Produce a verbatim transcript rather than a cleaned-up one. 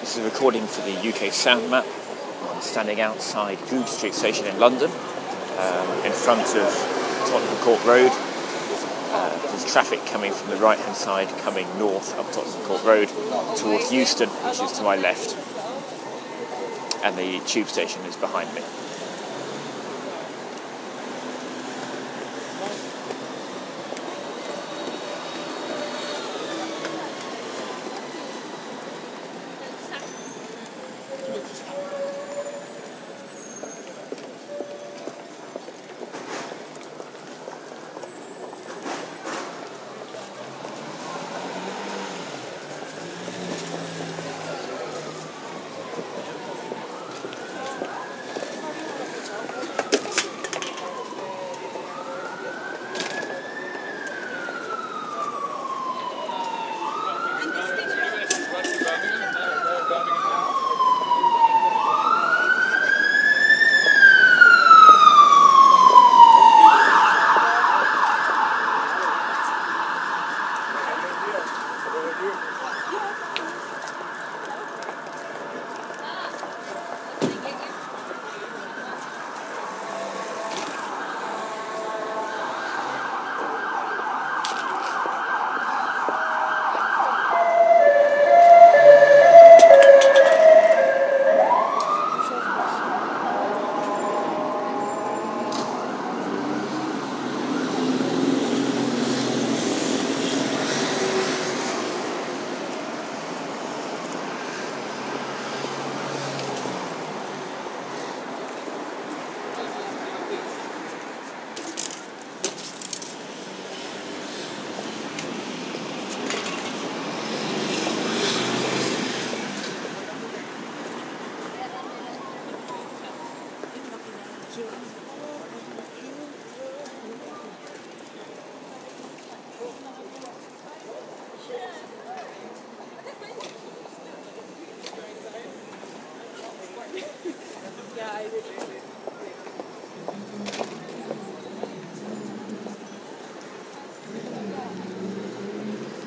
This is a recording for the U K Sound Map. I'm standing outside Goodge Street Station in London, um, in front of Tottenham Court Road. Uh, there's traffic coming from the right-hand side, coming north up Tottenham Court Road towards Euston, which is to my left, and the tube station is behind me. Yeah, I